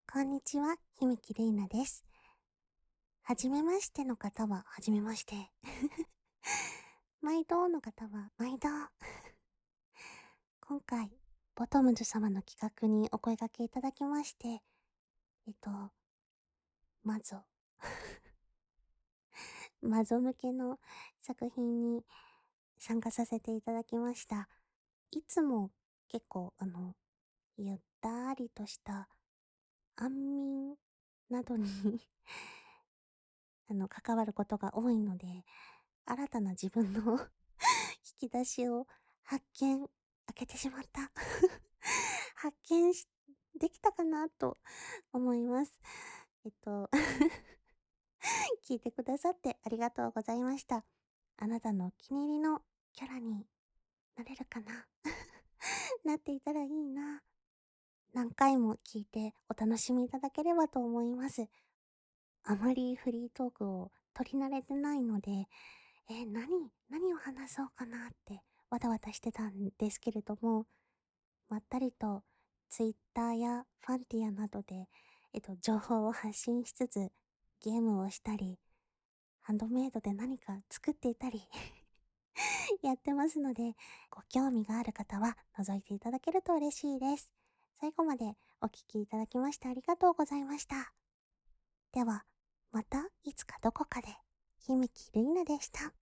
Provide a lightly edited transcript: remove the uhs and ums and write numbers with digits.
こんにちは、姫木玲奈です。はじめましての方は、はじめまして。毎度の方は、毎度。今回、ボトムズ様の企画にお声掛けいただきまして、えっと、マゾ。マゾ向けの作品に参加させていただきました。いつも結構、ゆったりとした安眠などに関わることが多いので、新たな自分の引き出しを開けてしまった。発見し、できたかなと思います。えっと、聞いてくださってありがとうございました。あなたのお気に入りのキャラになれるかな。なっていたらいいな。何回も聞いてお楽しみいただければと思います。あまりフリートークを取り慣れてないので、何を話そうかなってわたわたしてたんですけれども、まったりと Twitter やファンティアなどで、情報を発信しつつ、ゲームをしたり、ハンドメイドで何か作っていたりやってますので、ご興味がある方は覗いていただけると嬉しいです。最後までお聴きいただきましてありがとうございました。では、またいつかどこかで、姫木ルイナでした。